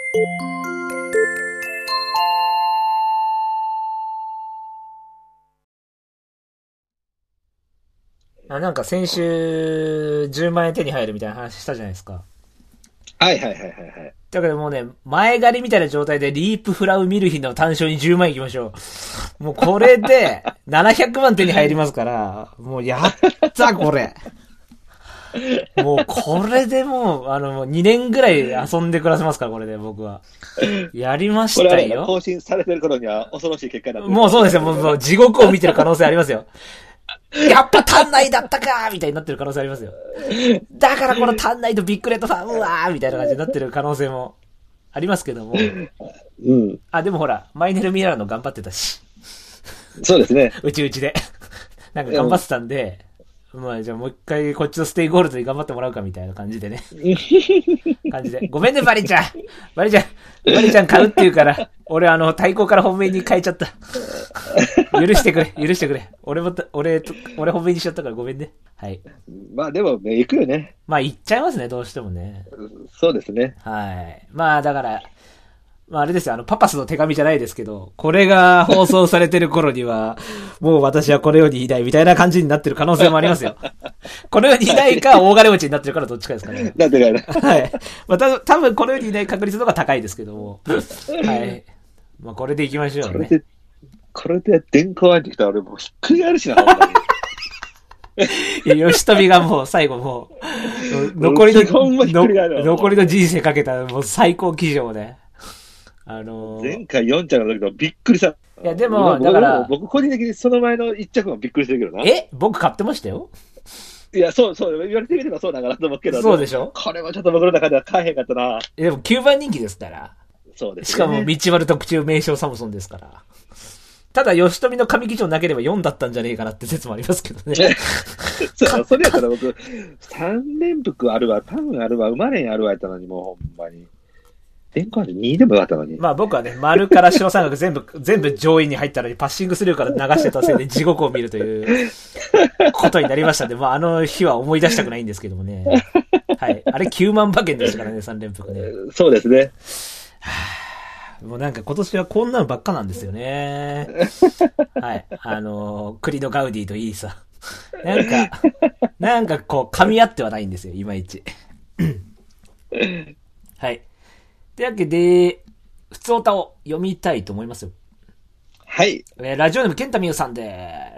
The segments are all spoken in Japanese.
なんか先週10万円手に入るみたいな話したじゃないですか。 はいはいはいはいはい。 だけどもうね、前借りみたいな状態でリープフラウミルヒの単勝に10万円いきましょう。もうこれで700万手に入りますから、もうやったこれ。もうこれでもう、もう2年ぐらい遊んで暮らせますから、これで僕は。やりましたよ。 これは更新されてる頃には恐ろしい結果になってる。 もうそうですよ、もう地獄を見てる可能性ありますよ。やっぱ単内だったかーみたいになってる可能性ありますよ。だからこの単内とビッグレッドファン、うわーみたいな感じになってる可能性もありますけども。 うん。 でもほら、マイネルミラーの頑張ってたし。 そうですね。 うちで。なんか頑張ってたんで、まあじゃあもう一回こっちのステイゴールドに頑張ってもらうかみたいな感じでね。感じで。ごめんね、バリちゃん。バリちゃん買うって言うから、俺対抗から本命に変えちゃった。許してくれ。俺本命にしちゃったからごめんね。はい。 まあでも、行くよね。 まあ行っちゃいますね、どうしてもね。 そうですね。 はい。まあだから、まああれですよ、パパスの手紙じゃないですけど、これが放送されてる頃には、もう私はこの世にいないみたいな感じになってる可能性もありますよ。この世にいないか、大金持ちになってるからどっちかですかね。 なんでかな。 はい。まあ多分この世にいない確率の方が高いですけども。はい。まあこれでいきましょうね。 これで電光入ってきたら俺もうひっくり返るしな、ほんまに。吉富がもう最後もう、残りの人生かけたもう最高記事をね。 前回4着の時のびっくりした。いや、でも、だから。 僕個人的にその前の1着もびっくりしてるけどな。 僕買ってましたよ。 いや、そう、言われてみればそうだからと思うけど。 そうでしょ？ これはちょっと僕の中では買えへんかったな。 でも9番人気ですから。 そうですね。 しかも、道丸特注名称サムソンですから。ただ、吉富の神記帳なければ4だったんじゃねえかなって説もありますけどね。 それやったら僕、3連複あるわ、多分あるわ、生まれんあるわやったのに、もうほんまに。電光で2でもよかったのに。 まあ僕はね、丸から白三角全部上位に入ったのにパッシングスルーから流してたせいで地獄を見るということになりましたんで、まあ日は思い出したくないんですけどもね。はい。あれ9万馬券でしたからね、3連複ね。 そうですね。 もうなんか今年はこんなのばっかなんですよね。はい。栗のガウディといいさ。なんかこう噛み合ってはないんですよ、いまいち。はい。というわけで、普通歌を読みたいと思いますよ。 はい。 ラジオネームケンタミユさんです。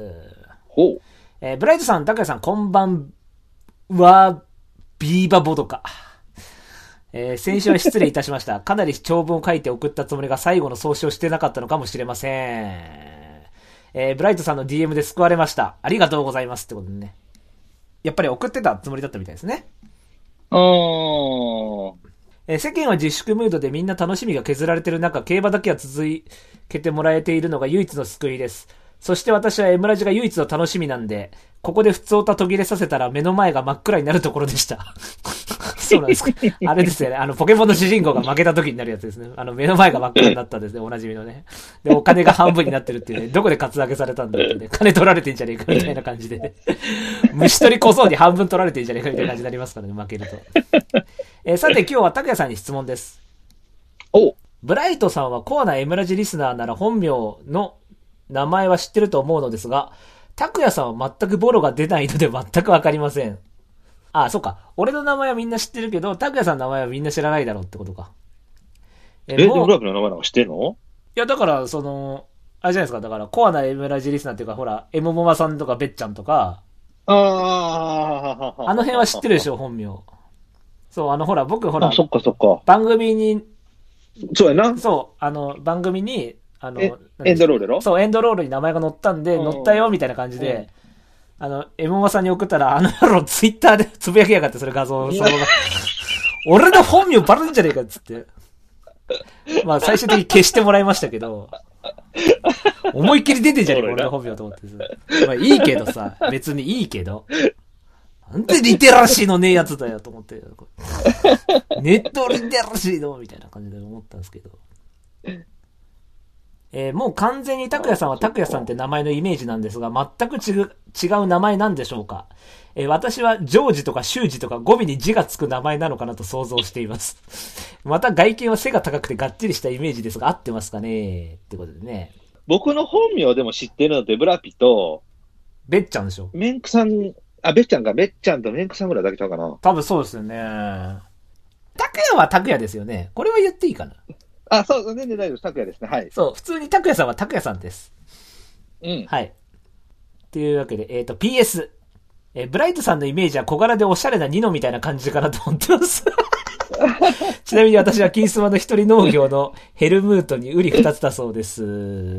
ほう。 ブライトさん、タカヤさん、こんばんは、ビーバボドカ。先週は失礼いたしました。かなり長文を書いて送ったつもりが最後の送信をしてなかったのかもしれません。ブライトさんの DM で救われました。ありがとうございますってことでね。やっぱり送ってたつもりだったみたいですね。世間は自粛ムードでみんな楽しみが削られている中、競馬だけは続けてもらえているのが唯一の救いです。そして私はエムラジが唯一の楽しみなんで、ここで普通歌途切れさせたら目の前が真っ暗になるところでした。そうなんですか。あれですよね。ポケモンの主人公が負けた時になるやつですね。目の前が真っ暗になったんですね。おなじみのね。で、お金が半分になってるっていうね。どこでカツアゲされたんだってね。金取られてんじゃねえかみたいな感じでね。虫取りこそうに半分取られてんじゃねえかみたいな感じになりますからね。負けると。さて今日は拓也さんに質問です。ブライトさんはコアなエムラジリスナーなら本名の名前は知ってると思うのですが、拓也さんは全くボロが出ないので全くわかりません。そっか。俺の名前はみんな知ってるけど、拓也さんの名前はみんな知らないだろうってことか。 でもブラックの名前なんか知ってんの？ いや、だから、あれじゃないですか。だから、コアなエムラジリスナーっていうか、ほら、エモモマさんとかベッちゃんとか、あの辺は知ってるでしょ、本名。そう、ほら、僕、ほら、 そっか。 番組に、 そうやな。 そう、番組に、 エンドロールの？ そう、エンドロールに名前が載ったんで、載ったよ、みたいな感じで、エモマさんに送ったら、野郎ツイッターでつぶやきやがって、それ画像、俺の本名バレるんじゃねえかっつって。まあ、最終的に消してもらいましたけど、思いっきり出てんじゃねえか、俺の本名と思ってさ。まあ、いいけどさ、別にいいけど。なんでリテラシーのねえやつだよ、と思って。ネットリテラシーのみたいな感じで思ったんですけど。もう完全に拓也さんは拓也さんって名前のイメージなんですが、全く違う名前なんでしょうか。私はジョージとかシュージとか語尾に字がつく名前なのかなと想像しています。 また外見は背が高くてがっちりしたイメージですが、合ってますかねってことでね。 僕の本名でも知ってるのって、ブラピと、 べっちゃんでしょ。 メンクさん、あ、べっちゃんか、べっちゃんとメンクさんぐらいだけちゃうかな。 多分そうですよね。拓也は拓也ですよね。これは言っていいかな。 あ、そう、全然大丈夫です。拓也ですね。はい。 そう、普通に拓也さんは拓也さんです。 うん。 はい。というわけで、PS。ブライトさんのイメージは小柄でおしゃれなニノみたいな感じかなと思ってます。ちなみに私は金スマの一人農業のヘルムートにウリ二つだそうです。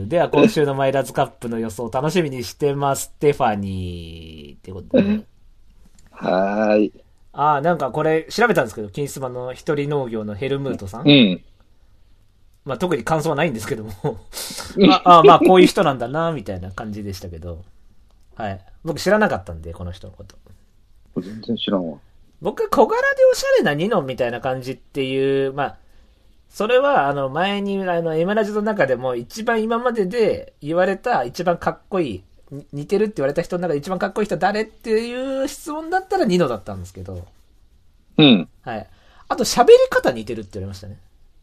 では今週のマイラーズカップの予想楽しみにしてます。ステファニー。ってことで。 はーい。 なんかこれ調べたんですけど、金スマの一人農業のヘルムートさん。 うん。 まあ特に感想はないんですけども。まあこういう人なんだな、みたいな感じでしたけど。はい。僕知らなかったんで、この人のこと。 全然知らんわ。 僕、小柄でおしゃれなニノみたいな感じっていう、まあ、それは、前に、エムラジの中でも一番今までで言われた一番かっこいい、似てるって言われた人の中で一番かっこいい人誰っていう質問だったらニノだったんですけど。 うん。 はい。あと、喋り方似てるって言われましたね。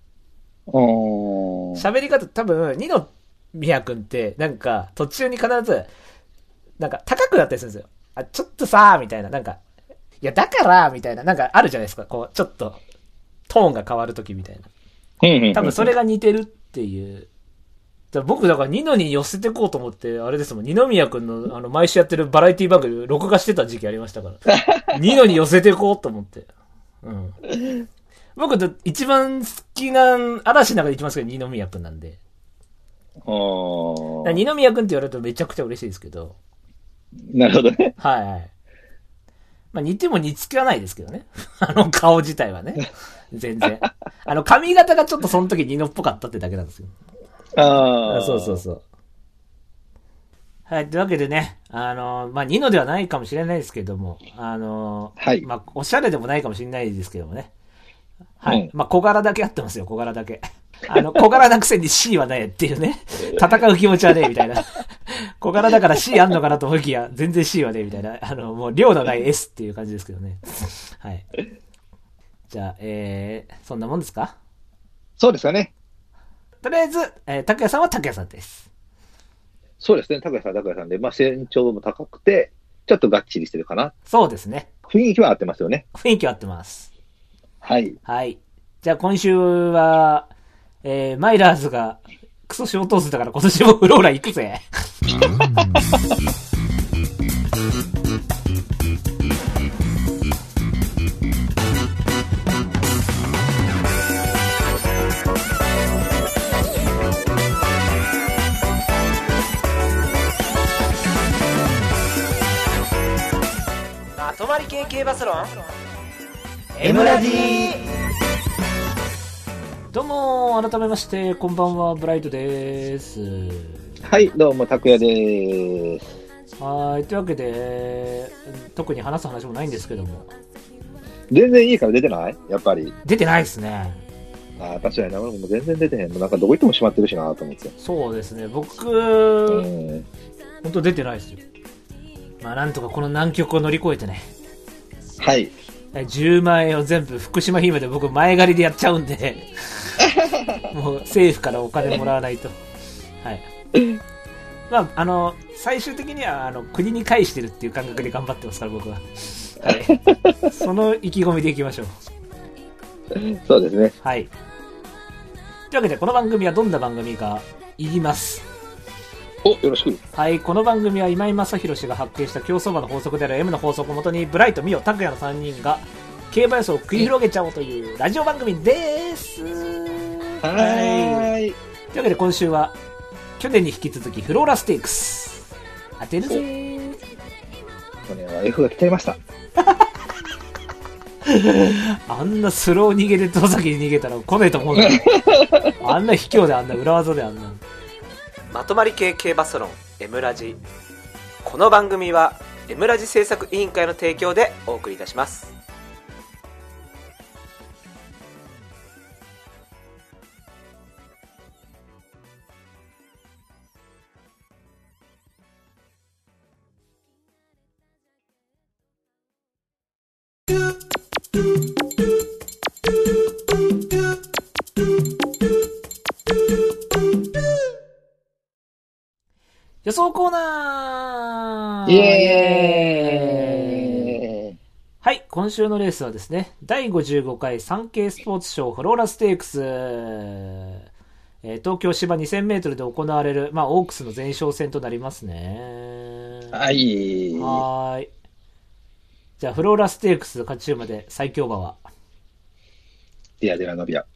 喋り方、多分、ニノミヤ君って、なんか、途中に必ず、なんか、高くなったりするんですよ。あ、ちょっとさー、みたいな、なんか、いや、だから、みたいな、なんかあるじゃないですか。こう、ちょっと、トーンが変わるときみたいな。多分それが似てるっていう。僕、だからニノに寄せてこうと思って、あれですもん、二宮くんの、毎週やってるバラエティ番組、録画してた時期ありましたから。ニノに寄せてこうと思って。うん。僕、一番好きな、嵐の中で一番好きな二宮くんなんで。二宮くんって言われるとめちゃくちゃ嬉しいですけど。 なるほどね。 はいはい。まあ、似ても似つかないですけどね。顔自体はね。全然。髪型がちょっとその時ニノっぽかったってだけなんですよ。そうそうそう。はい、というわけでね、まあ、ニノではないかもしれないですけども、 はい。 まあ、おしゃれでもないかもしれないですけどもね。はい。まあ、小柄だけ合ってますよ、小柄だけ。小柄なくせに C はないっていうね。戦う気持ちはねえ、みたいな。小柄だから C あんのかなと思いきや、全然 C はねえ、みたいな。もう量のない S っていう感じですけどね。はい。じゃあ、そんなもんですか？ そうですかね。 とりあえず、拓也さんは拓也さんです。 そうですね。拓也さんで、まあ、身長も高くて、ちょっとがっちりしてるかな。 そうですね。 雰囲気は合ってますよね。 雰囲気は合ってます。 はい。 はい。じゃあ今週は、マイラーズがクソショートースだから今年もフローラ行くぜ。まとまり系系バスロン M ラジー。どうも改めましてこんばんは、ブライトです。 はい、どうも拓也です。 はい、というわけで特に話す話もないんですけども、 全然いいから出てない？やっぱり出てないですね。 確かにな、俺も全然出てへん。なんかどこ行っても閉まってるしなと思って。 そうですね、僕本当出てないですよ。まあなんとかこの難局を乗り越えてね。 はい。 10万円を全部福島姫で僕前借りでやっちゃうんでもう政府からお金もらわないと。はい。まあ最終的には国に返してるっていう感覚で頑張ってますから僕は。はい。その意気込みでいきましょう。 そうですね。 はい。というわけでこの番組はどんな番組か言います。 お、よろしく。 はい、この番組は今井正弘氏が発見した競走馬の法則である M の法則をもとにブライト、ミオ、拓也の3人が競馬予想を繰り広げちゃおうというラジオ番組です。 はい。 というわけで今週は去年に引き続きフローラステークス当てるぜー。 去年は F が来ちゃいました。 あんなスロー逃げで戸崎に逃げたら来ねえと思うんだよ。あんな卑怯であんな裏技であんな。まとまり系系バスロン M ラジ。この番組は M ラジ制作委員会の提供でお送りいたします。 予想コーナーイエーイ。 はい、今週のレースはですね、第55回産経スポーツ賞フローラステークス、東京芝2000メートルで行われる、オークスの前哨戦となりますね。 はい。 はーい。じゃあ、フローラステークス勝ち馬で最強馬はディアデラノビア。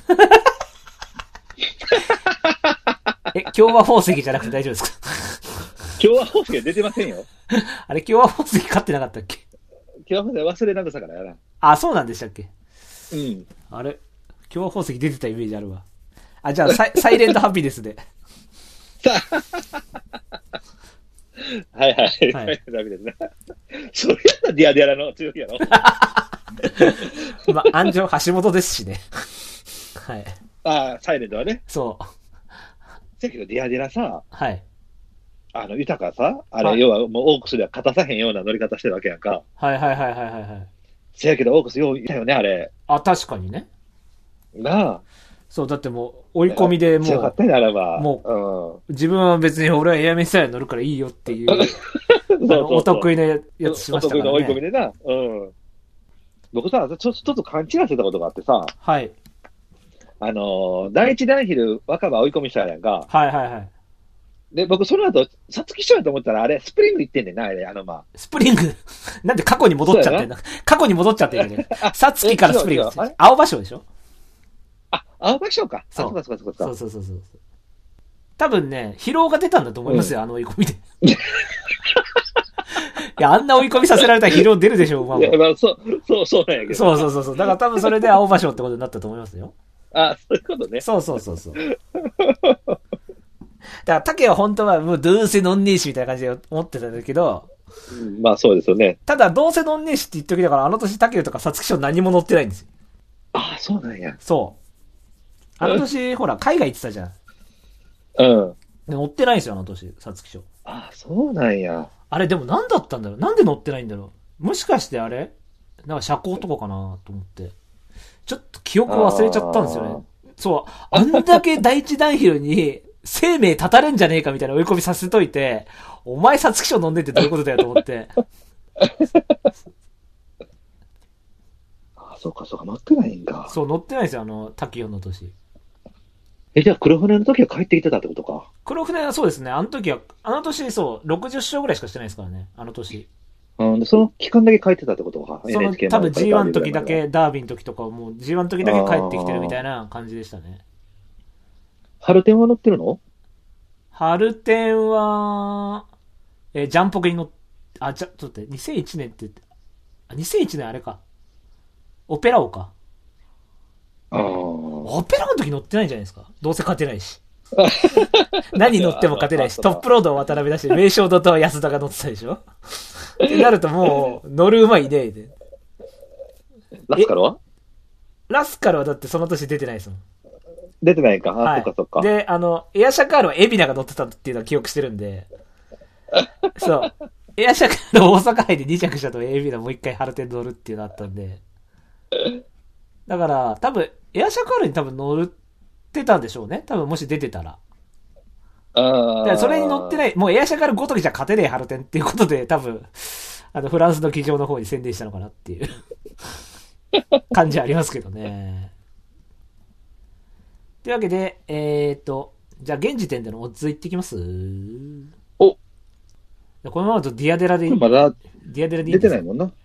共和宝石じゃなくて大丈夫ですか？ 今日は宝石出てませんよ。 あれ、共和宝石勝ってなかったっけ？ 今日は忘れなさからやな。 あ、そうなんでしたっけ？ うん。 あれ、共和宝石出てたイメージあるわ。あ、じゃあ、サイレントハピネスで。 はいはい。 はいダメですね。それやったらディアデラの強いやろ。 安城橋本ですしね。はい。 ああ、サイレントはね。 そう。 だけどディアデラさ、 はい。 豊かさ、 はい要はもうオークスでは勝たさへんような乗り方してるわけやんか。 はいはいはいはいはい。 せやけどオークスよういたよね、あれ。 あ、確かにね。 なあ。 そう、だってもう、追い込みでもう、 強かったね、あれは。 もう、自分は別に俺はエアメスタイル乗るからいいよっていう、お得意なやつしましたからね。 お得意の追い込みでな。うん。僕さ、ちょっと勘違いしてたことがあってさ、 はい。 第一ダンヒル若葉追い込みしたやんか。 はいはいはい。 で、僕その後、皐月賞やと思ったらあれ、スプリング行ってんねんな、あれ、 スプリングなんで過去に戻っちゃってんだ。過去に戻っちゃってるよね。サツキからスプリング。青葉賞でしょ？ 青葉賞か。 そう。 そうか。 そう。多分ね、疲労が出たんだと思いますよ、追い込みで。いや、あんな追い込みさせられたら疲労出るでしょ、馬も。 そうなんやけど。 そう。だから多分それで青葉賞ってことになったと思いますよ。 そういうことね。 そう。だから、竹は本当はもうどうせノンネーシみたいな感じで思ってたんだけど、 そうですよね。 ただ、どうせノンネーシって言っときだから、あの年竹とか皐月賞何も乗ってないんですよ。 そうなんや。 そう。あの年、ほら、海外行ってたじゃん。 うん。 乗ってないんですよ、あの年、皐月賞。 そうなんや。 あれ、でも何だったんだろう？なんで乗ってないんだろう？もしかしてあれなんか車高とかかなと思って。ちょっと記憶忘れちゃったんですよね。そう。あんだけ第一ダンヒルに生命立たれんじゃねえかみたいな追い込みさせといて、お前皐月賞飲んでってどういうことだよと思って。 そうか、乗ってないんか。 そう、乗ってないですよ、タキオンの年。 じゃあ黒船の時は帰ってきてたってことか。 黒船はそうですね。あの年、そう、60勝ぐらいしかしてないですからね。あの年。 その期間だけ帰ってたってことか。 多分 G1 の時だけ、ダービーの時とかもう G1 の時だけ帰ってきてるみたいな感じでしたね。 春天は乗ってるの？ 春天は、ジャンポケに乗って、ちょっと待って、2001年って、2001年あれか。オペラ王か。オペラ王の時乗ってないんじゃないですか。どうせ勝てないし。何乗っても勝てないし、トップロードを渡辺だし、名称と安田が乗ってたでしょってなるともう、乗る馬いねえで。 ラスカルは？ ラスカルはだってその年出てないですもん。 出てないか。 はい、 そっか。 で、エアシャカールはエビナが乗ってたっていうのは記憶してるんで、そう。エアシャカール大阪杯で2着したとエビナもう一回春天乗るっていうのあったんで、だから、多分、エアシャカールに多分乗ってたんでしょうね。多分もし出てたら。だからそれに乗ってない、もうエアシャカールごときじゃ勝てねえ春天っていうことで、多分、フランスの騎乗の方に宣伝したのかなっていう感じありますけどね。というわけで、じゃあ現時点でのオッズいってきます？このままだとディアデラでいい？ まだ、 ディアデラでいい出てないもんな。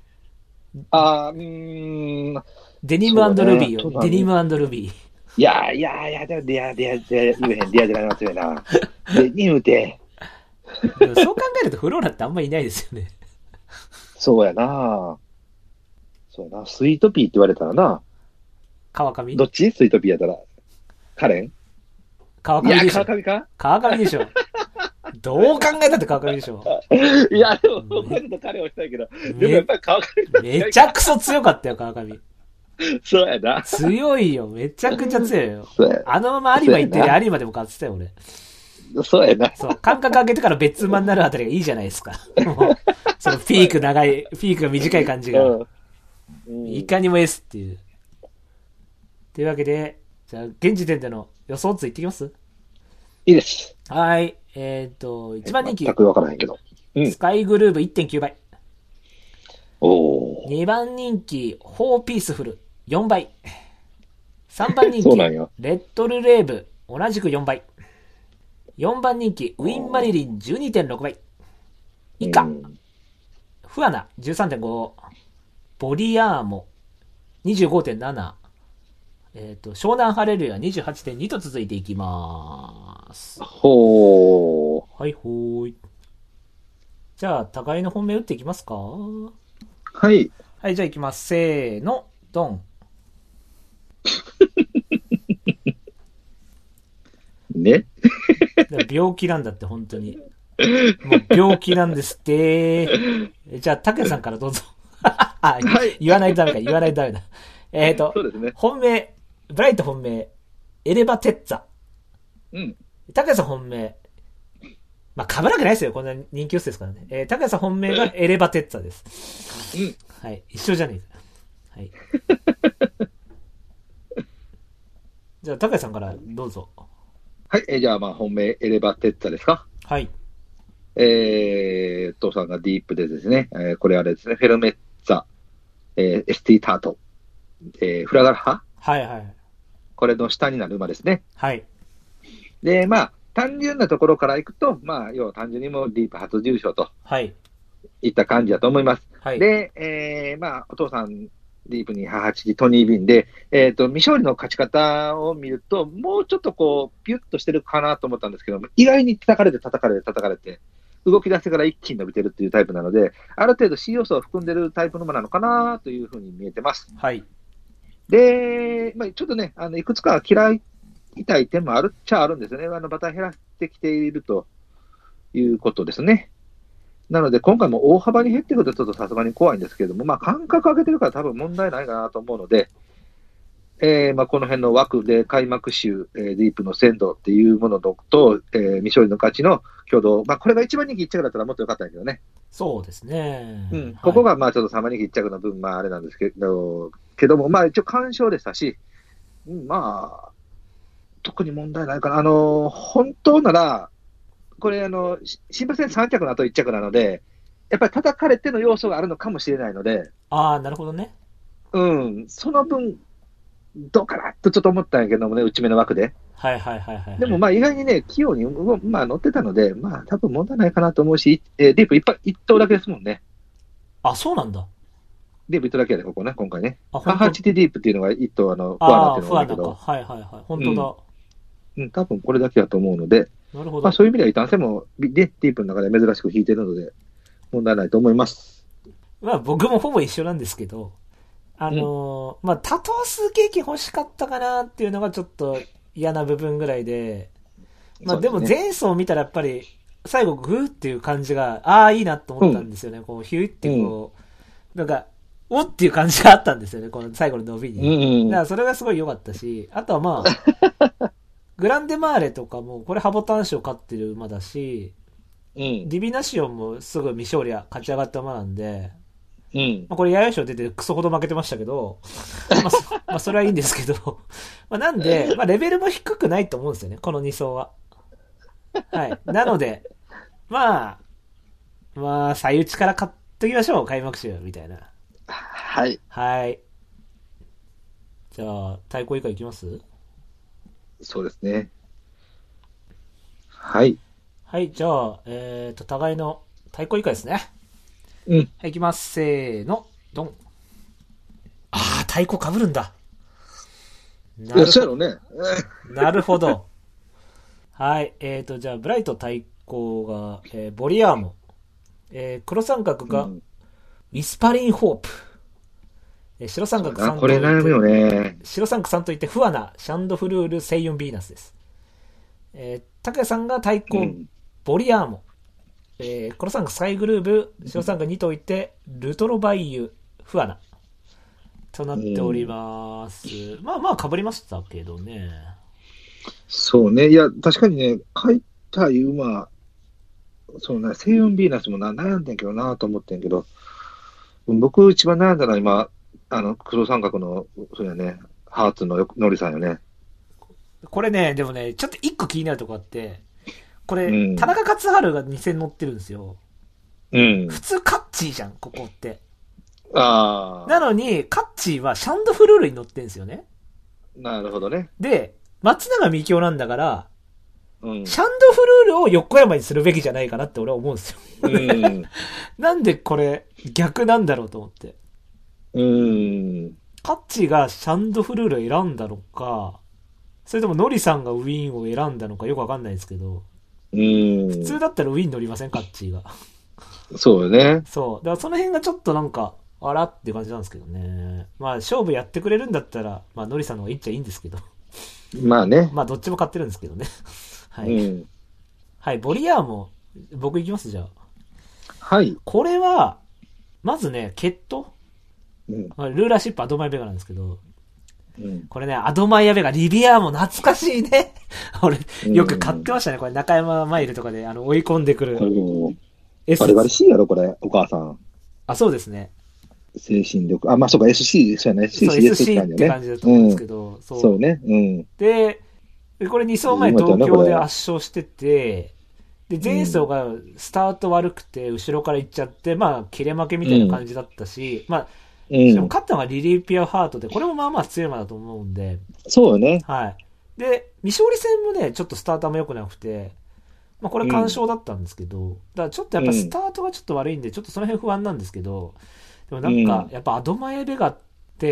デニム&ルビーよ。デニム&ルビー。 いや、でもディアデラの強いな。デニムって。 そう考えるとフローラってあんまいないですよね。 そうやな。スイートピーって言われたらな。 川上？ どっち？スイートピーやったら。カレン？ 川上でしょ。 川上か？ 川上でしょ。どう考えたって川上でしょ。 いや、でも、僕はちょっと彼をしたいけど、でもやっぱり川上めちゃくそ強かったよ、川上。 そうやな。 強いよ、めちゃくちゃ強いよ。あのまま有馬行ってる有馬でも勝ってたよ、俺。 そうやな。 そう、間隔上げてから別馬になるあたりがいいじゃないですか。もうそのピークが短い感じが。いかにも S っていう。というわけで、じゃあ、現時点での予想図いってきます？ いいです。 はい。 一番人気全、くわからへんけど。うん。 スカイグルーブ 1.9 倍。 おー。 2番人気、ホーピースフル4倍。3番人気、 そうなんや。 レッドルレーブ同じく4倍。4番人気、ウィンマリリン 12.6 倍。以下、フアナ 13.5、ボリアーモ 25.7、湘南ハレルヤ 28.2 と続いていきます。 ほー。 はいほーい。じゃあ、互いの本命打っていきますか？ははい。 い、じゃあいきます。せーの、ドン。 ね。 病気なんだって、本当に。もう病気なんですって。じゃあ、竹さんからどうぞ。あ、 はい。 言わないとダメか、言わないとダメだ。 そうですね。 本命、ブライト本命、エレバテッツァ。 うん。 竹さん本命、まあ、被るわけないですよ、こんな人気薄ですからね。竹さん本命がエレバテッツァです。 うん。 はい、一緒じゃねえか。はい。じゃあ、竹さんからどうぞ。 はい。じゃあ、まあ、本命、エレバテッツァですか？ はい。 父さんがディープでですね、これあれですね、フェルメッツァ、エスティタート、フラガラハ、 はいはい。 これの下になる馬ですね。 はい。 で、まあ、単純なところからいくと、まあ、要は単純にもうディープ初重賞とはい。 いった感じだと思います。 はい。 で、まあ、お父さん、ディープに母父、トニー・ビンで、未勝利の勝ち方を見ると、もうちょっとこう、ピュッとしてるかなと思ったんですけども、意外に叩かれて叩かれて叩かれて、動き出してから一気に伸びてるっていうタイプなので、ある程度 C 要素を含んでるタイプの馬なのかなというふうに見えてます。 はい。 で、まあ、ちょっとね、いくつか嫌いたい点もあるっちゃあるんですよね。馬体減らしてきているということですね。なので、今回も大幅に減ってくるとちょっとさすがに怖いんですけれども、まあ、間隔上げてるから多分問題ないかなと思うので、まあ、この辺の枠で開幕週、ディープの鮮度っていうものと、未勝利の勝ちの挙動、まあ、これが一番人気一着だったらもっと良かったんだけどね。 そうですね。 うん、 はい、 ここがまあちょっと3番人気一着の分、まああれなんですけども、まあ一応干渉でしたし、まあ、特に問題ないかな。本当なら、これ新馬戦3着の後1着なので、やっぱり叩かれての要素があるのかもしれないので、 ああ、なるほどね。 うん、その分、どうかなとちょっと思ったんやけどもね、内目の枠で。 はいはいはいはい、はい。 でもまあ意外にね、器用に、まあ乗ってたので、まあ多分問題ないかなと思うし、ディープ一頭だけですもんね。 あ、そうなんだ。 ディープ一頭だけやで、ここね、今回ね。 あ、本当。 母チティディープっていうのが一頭、ファーナああ、 っていうのファーなんか。 が多いけど、 はいはいはい。本当だ。 うん、多分これだけだと思うので、 なるほど。 まあそういう意味では、男性もディープの中で珍しく引いてるので、問題ないと思います。 まあ僕もほぼ一緒なんですけど、まあ多頭数経験欲しかったかなっていうのがちょっと嫌な部分ぐらいで、まあでも前走見たらやっぱり最後グーっていう感じが、ああいいなと思ったんですよね。こうヒューってこう、なんか、おっていう感じがあったんですよね。この最後の伸びに。だからそれがすごい良かったし、あとはまあ、グランデマーレとかも、これハボタン賞勝ってる馬だし、ディビナシオンもすぐ未勝利は勝ち上がった馬なんで、まあ、これ、ヤヤ賞出てクソほど負けてましたけど、まあ、それはいいんですけど、まあ、なんで、まあ、レベルも低くないと思うんですよね、この2走は。はい。なので、まあ、最内から買っときましょう、開幕週、みたいな。 はい。 はい。じゃあ、対抗以下いきます？ そうですね。はい。 はい、じゃあ、互いの対抗以下ですね。はい、いきます。せーの、ドン。ああ、太鼓被るんだ。 いや、そうやろね。 なるほど。はい。じゃあ、ブライト対抗が、ボリアーモ。黒三角が、ウィスパリンホープ。白三角3とこれ悩むよね。 白三角3といって、フアナ、シャンドフルール、セイヨンビーナスです。拓也さんが対抗、ボリアーモ。黒三角スカイグルーブ、白三角2といて、ルトロバイユ、フアナ。となっております。まあまあ被りましたけどね。 そうね。いや、確かにね、書いた馬、そうね、セイヨンビーナスも悩んでんけどなと思ってんけど、僕一番悩んだのは今、黒三角の、そうやね、ハーツのノリさんよね。 これね、でもね、ちょっと一個気になるとこあって、 これ、 うん田中勝春が2戦乗ってるんですよ。 うん。 普通カッチーじゃん、ここって。 ああ。 なのに、カッチーはシャンドフルールに乗ってんですよね。 なるほどね。 で、松永美京なんだから、 うん。 シャンドフルールを横山にするべきじゃないかなって俺は思うんですよ。 うん。 なんでこれ、逆なんだろうと思って。 うん。 カッチーがシャンドフルールを選んだのか、それともノリさんがウィーンを選んだのかよくわかんないですけど、 うん。 普通だったらウィーン乗りません、カッチーが。 そうよね。 そう。だからその辺がちょっとなんか、あらっていう感じなんですけどね。まあ勝負やってくれるんだったら、まあノリさんの方がいいっちゃいいんですけど。 まあね。 まあどっちも買ってるんですけどね。はうい。 ん。 はい、ボリアーも、僕行きますじゃあ。 はい。 これは、まずね、ケットうん。 ルーラーシップアドマイベガなんですけど、 うん。 これね、アドマイヤベガ、リビアーも懐かしいね。俺、よく買ってましたね。これ中山マイルとかで追い込んでくる。 バリバリ C やろ、これ、お母さん。 あ、そうですね。 精神力。あ、まあそうか、SC そうやね。 そう、SC って感じだと思うんですけど、 そうね。うん。 で、これ2走前東京で圧勝してて、で、前走がスタート悪くて、後ろから行っちゃって、まあ、切れ負けみたいな感じだったし、まあ、しかも勝ったのがリリー・ピアハートで、これもまあまあ強い馬だと思うんで。 そうよね。 はい。で、未勝利戦もね、ちょっとスタートあんま良くなくて、まあこれ完勝だったんですけど、だからちょっとやっぱスタートがちょっと悪いんで、ちょっとその辺不安なんですけど、でもなんか、やっぱアドマイベガって、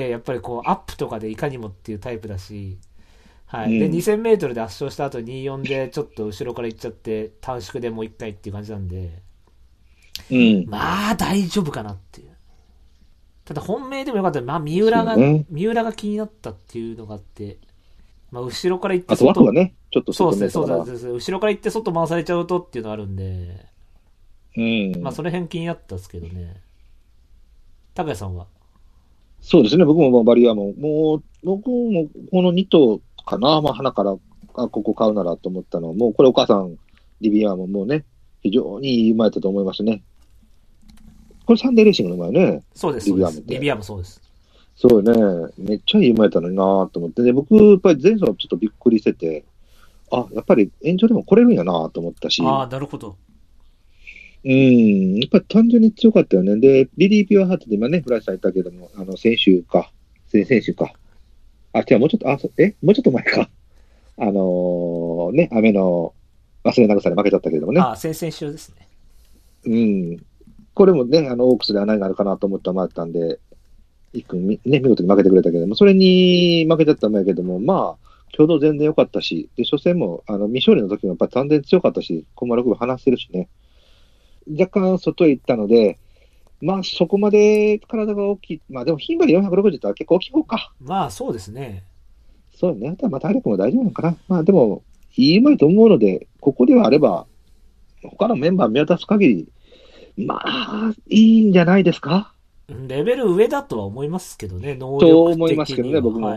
やっぱりこう、アップとかでいかにもっていうタイプだし、はい。で、2000メートルで圧勝した後2-4でちょっと後ろから行っちゃって、短縮でもう一回っていう感じなんで、まあ大丈夫かなっていう。ただ本命でもよかったら、まあ三浦が気になったっていうのがあって、まあ後ろから行って外。あと枠がね、ちょっとそうですね、そうです。後ろから行って外回されちゃうとっていうのがあるんで、まあその辺気になったんですけどね。高谷さんは？ そうですね、僕もバリアも、僕もこの2頭かな、まあ花から、ここ買うならと思ったのは、もうこれお母さん、リビアももうね、非常にいい馬やったと思いますね。これサンデーレーシングの馬ね。 そうです、そうです。リビアもそうです。 そうね。めっちゃいい馬やったのになと思って。で、僕、やっぱり前走ちょっとびっくりしてて、あ、やっぱり延長でも来れるんやなと思ったし。 ああ、なるほど。 やっぱり単純に強かったよね。で、リリー・ピュアハートで今ね、フライさん言ったけども、先々週か。あ、違う、もうちょっと、もうちょっと前か。ね、雨の忘れ長さで負けちゃったけれどもね。 ああ、先々週ですね。これもね、オークスでは何があるかなと思った馬だったんで、一君ね、見事に負けてくれたけども、それに負けちゃった馬やけども、まあ、挙動全然良かったし、で、初戦も、未勝利の時もやっぱ断然強かったし、コンマ6分離してるしね。若干外へ行ったので、まあそこまで体が大きい。まあでも牝馬で460って結構大きい方か。 まあそうですね。 そうね。あとはまあ体力も大丈夫なのかな。まあでも、いい馬だと思うので、ここではあれば、他のメンバー見渡す限り、まあ、いいんじゃないですか。 レベル上だとは思いますけどね、能力的には。 と思いますけどね、僕も。はい。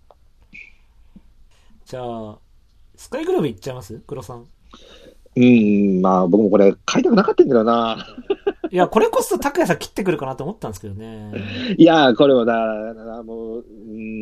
じゃあ、スカイグルーブいっちゃいます黒さん。 まあ僕もこれ買いたくなかったんだよな。 いや、これこそ拓也さん切ってくるかなと思ったんですけどね。 いや、これももう、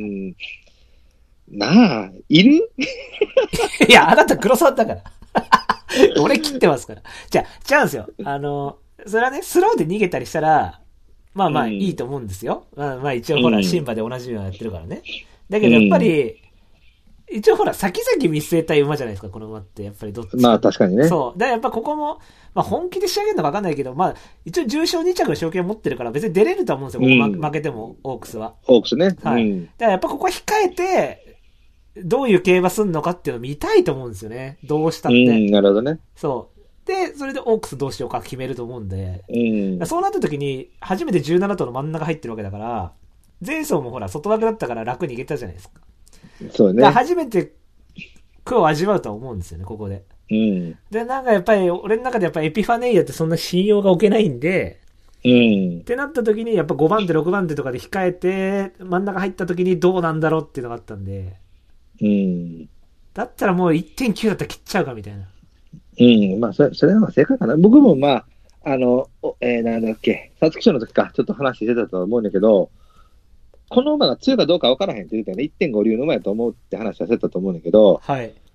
なあ、いるいや、あなた黒さんだから。俺切ってますから。じゃあ、違うんですよ。それはね、スローで逃げたりしたら、まあまあいいと思うんですよ。まあ一応ほら、シンバで同じようなやってるからね。だけどやっぱり、一応ほら、先々見据えたい馬じゃないですか、この馬って。やっぱりどっちか。 まあ確かにね。 そう。だからやっぱここも、まあ本気で仕上げるのか分かんないけど、まあ一応重賞2着の賞金を持ってるから別に出れると思うんですよ、ここ負けても、オークスは。 オークスね。 はい。だからやっぱここは控えて、どういう競馬すんのかっていうのを見たいと思うんですよね。どうしたって。 なるほどね。 そう。で、それでオークスどうしようか決めると思うんで。そうなった時に、初めて17頭の真ん中入ってるわけだから、前走もほら、外枠だったから楽にいけたじゃないですか。 そうね。 初めて苦を味わうとは思うんですよね、ここで。で、なんかやっぱり、俺の中でやっぱエピファネイアってそんな信用が置けないんで、ってなった時に、やっぱ5番手、6番手とかで控えて、真ん中入った時にどうなんだろうっていうのがあったんで、だったらもう 1.9 だったら切っちゃうかみたいな。 まあ、それは正解かな。僕もまあ、なんだっけ、皐月賞の時か、ちょっと話してたと思うんだけど、この馬が強いかどうか分からへんって言うたよね。1.5 流の馬やと思うって話はしてたと思うんだけど、 はい。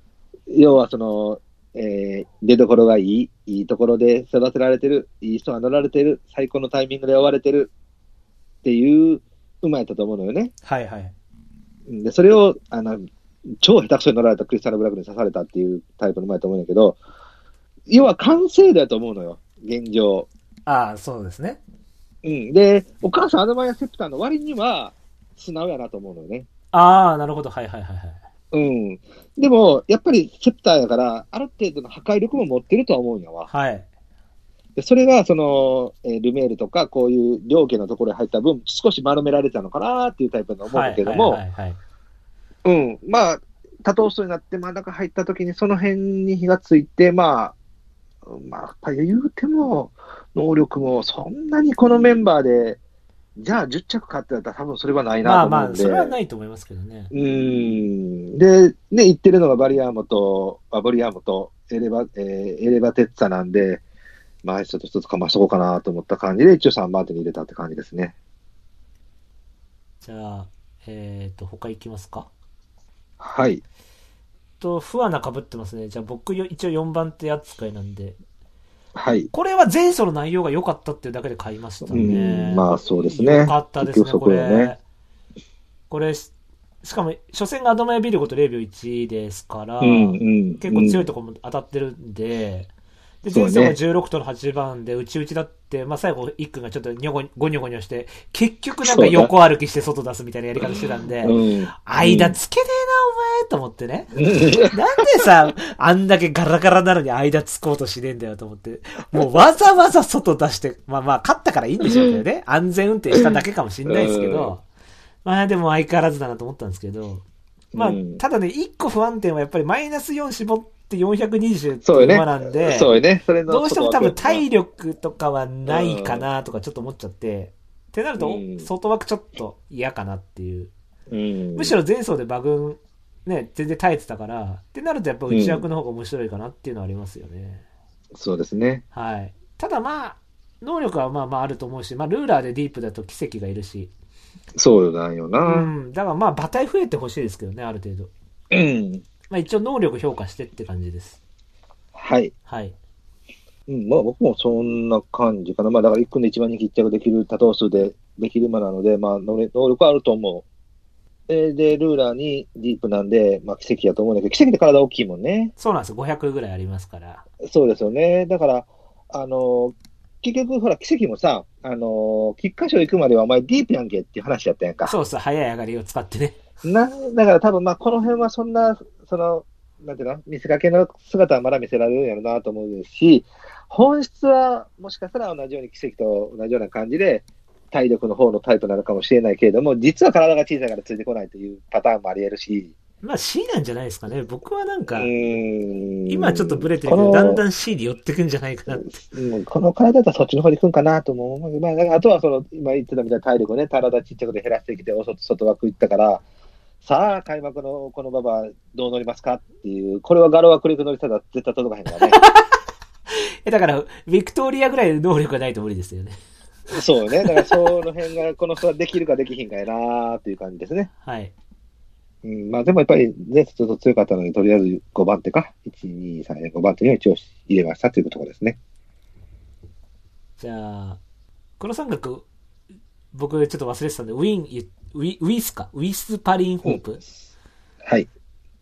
要は出どころがいいところで育てられてる、いい人が乗られてる、最高のタイミングで追われてるっていう馬やったと思うのよね。 はいはい。 で、それを、超下手くそに乗られたクリスタル・ブラックに刺されたっていうタイプの馬やと思うんだけど、要は完成度やと思うのよ、現状。 ああ、そうですね。 うん。で、お母さんアドマイア・セプターの割には素直やなと思うのよね。 ああ、なるほど。はいはいはいはい。 うん。でも、やっぱりセプターやから、ある程度の破壊力も持ってるとは思うんやわ。 はい。 で、それが、ルメールとか、こういう両家のところに入った分、少し丸められたのかなっていうタイプだと思うんだけども、 はいはいはいはい。 うん。まあ、多頭数になって真ん中入った時に、その辺に火がついて、やっぱり言うても、能力もそんなにこのメンバーで、じゃあ10着かって言ったら多分それはないなまあまあ、 と思うんで、 それはないと思いますけどね。 で、ね、言ってるのがバリアーモと、ボリアーモとエレバテッツァなんで、まあ、ちょっと一つかましとこうかなと思った感じで、一応3番手に入れたって感じですね。 じゃあ、他行きますか。 はい。 不安な被ってますね。じゃあ僕一応4番手扱いなんで。 はい。 これは前走の内容が良かったっていうだけで買いましたね。 まあそうですね。 良かったですね、 結局そここよね。 れ。これ、しかも、初戦がアドマイビルゴと0秒1ですから、結構強いところも当たってるんで、で、前走が16との8番で、内々だって、まあ最後、一君がちょっとゴニョゴニョして、結局なんか横歩きして外出すみたいなやり方してたんで、間つけねえな、お前と思ってね。なんでさ、あんだけガラガラなのに間つこうとしねえんだよと思って、もうわざわざ外出して、まあまあ、勝ったからいいんでしょうけどね。安全運転しただけかもしんないですけど、まあでも相変わらずだなと思ったんですけど、まあ、ただね、一個不安点はやっぱりマイナス4絞って420っていう馬なんで、 そうよね。それのどうしても多分体力とかはないかなとかちょっと思っちゃって、ってなると、外枠ちょっと嫌かなっていう。むしろ前走で馬群、ね、全然耐えてたから、ってなるとやっぱ内枠の方が面白いかなっていうのはありますよね。 そうですね。 はい。ただまあ、能力はまあまああると思うし、まあルーラーでディープだと奇跡がいるし、 そうなんよな。 だからまあ馬体増えてほしいですけどね、ある程度。まあ一応能力評価してって感じです。 はい。 はい。 まあ僕もそんな感じかな。まあだから1区で一番人気1着できる多頭数でできる馬なので、まあ能力はあると思う。で、ルーラーにディープなんで、まあ奇跡だと思うんだけど、奇跡で体大きいもんね。 そうなんですよ。500ぐらいありますから。 そうですよね。だから、結局ほら奇跡もさ、菊花賞行くまではお前ディープやんけっていう話やったやんか。 そうそう、早い上がりを使ってね。 だから多分まあこの辺はそんな、なんていうの見せかけの姿はまだ見せられるんやろなと思うし、本質はもしかしたら同じように奇跡と同じような感じで、体力の方のタイプなのかもしれないけれども、実は体が小さいからついてこないというパターンもあり得るし。 まあ C なんじゃないですかね。僕はなんか、今ちょっとブレてるけど、だんだん C に寄ってくんじゃないかなって。 この体だったらそっちの方に行くんかなと思う。まあ、あとは今言ってたみたいな体力をね、体ちっちゃくで減らしてきて、外枠行ったから、さあ、開幕のこの馬場、どう乗りますかっていう、これはガロはクリック乗りたら絶対届かへんからね。 だから、ビクトリアぐらいの能力がないと無理ですよね。 そうね。だからその辺が、この人はできるかできひんかやなーっていう感じですね。 はい。 まあでもやっぱりね、ちょっと強かったので、とりあえず5番手か。1、2、3、5番手には一応入れましたというところですね。 じゃあ、この三角、僕ちょっと忘れてたんで、ウィスか。ウィスパリンホープ。 はい。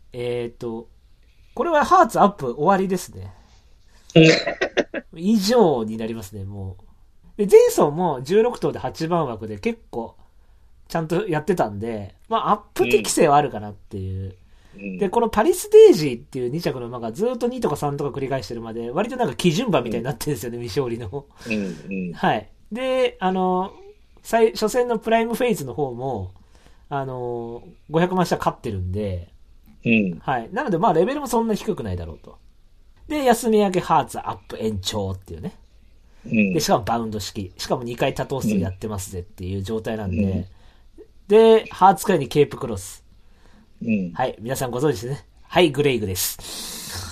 これはハーツアップ終わりですね。以上になりますね、もう。で、前走も16頭で8番枠で結構、ちゃんとやってたんで、まあ、アップ適性はあるかなっていう。で、このパリスデージーっていう2着の馬がずっと2とか3とか繰り返してるまで、割となんか基準馬みたいになってるんですよね、未勝利の。はい。で、初戦のプライムフェイズの方も、500万下勝ってるんで、はい。なので、まあ、レベルもそんな低くないだろうと。で、休み明けハーツアップ延長っていうね。で、しかもバウンド式。しかも2回多頭数やってますぜっていう状態なんで、で、ハーツ界にケープクロス。はい、皆さんご存知ですね。はい、グレイグです。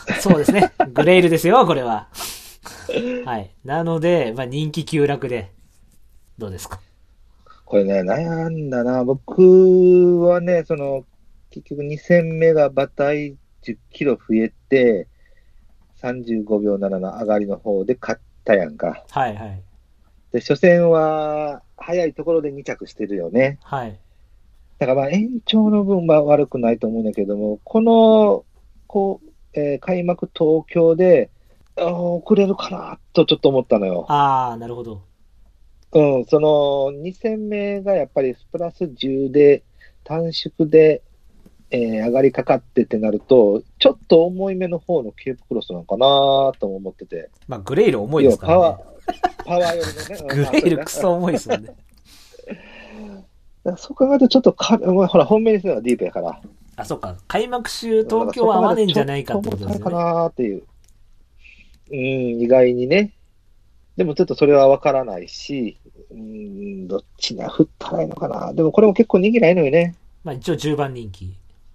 そうですね。グレイルですよ、これは。はい。なので、まあ、人気急落で、どうですか？ これね、悩んだな。僕はね、結局2戦目が馬体 10キロ増えて、35秒7の上がりの方で勝ったやんか。 はいはい。 で、初戦は、早いところで2着してるよね。 はい。 だからまあ延長の分は悪くないと思うんだけども、この、開幕東京で、遅れるかなとちょっと思ったのよ。 ああ、なるほど。 うん、その2戦目がやっぱりプラス10で、短縮で、上がりかかってってなると、ちょっと重いめの方のケープクロスなのかなとも思ってて。 まあ、グレイル重いですからね。 パワーよりのね。 グレイルクソ重いですもんね。 そう考えるとちょっとほら、本命にするのはディープやから。 あ、そうか。開幕週東京は合わねえんじゃないかってことですね。 かなっていう。意外にね。でもちょっとそれはわからないし、どっちに振ったらいいのかな。でもこれも結構人気ないのよね。 まあ一応10番人気。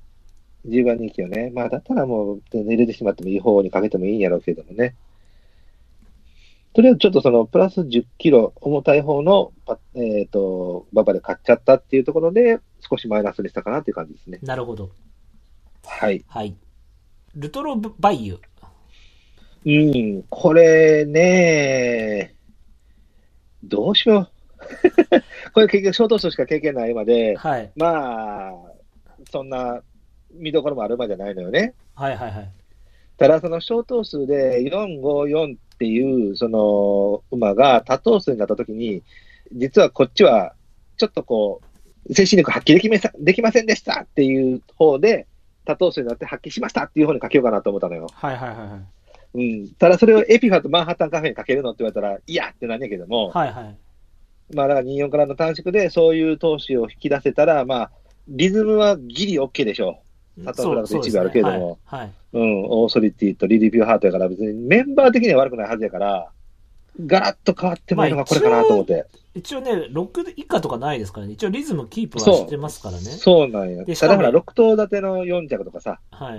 10番人気よね。まあだったらもう入れてしまってもいい方にかけてもいいんやろうけどもね。とりあえずちょっとそのプラス10キロ重たい方の馬場で買っちゃったっていうところで少しマイナスにしたかなっていう感じですね。 なるほど。 はい。 はい。ルトロバイユ。 これね、どうしよう。これ結局ショート数しか経験ない馬で、 はい。 まあ、そんな見どころもある馬じゃないのよね。 はいはいはい。 ただそのショート数で454っていうその馬が多頭数になったときに、実はこっちはちょっと精神力発揮できませんでしたっていう方で、多頭数になって発揮しましたっていう方にかけようかなと思ったのよ。 はいはいはいはい。 ただそれをエピファとマンハッタンカフェにかけるのって言われたら、いやってなんやけども、 はいはい。 まあだから24からの短縮でそういう投手を引き出せたら、まあ、リズムはギリ OK でしょう。佐藤フラグと一部あるけれども、 はい。 オーソリティとリリビューハートやから別にメンバー的には悪くないはずやから、ガラッと変わってもいいのがこれかなと思って。 一応ね、6以下とかないですからね。一応リズムキープはしてますからね。 そうなんや。ただほら、6頭立ての4着とかさ、 はい。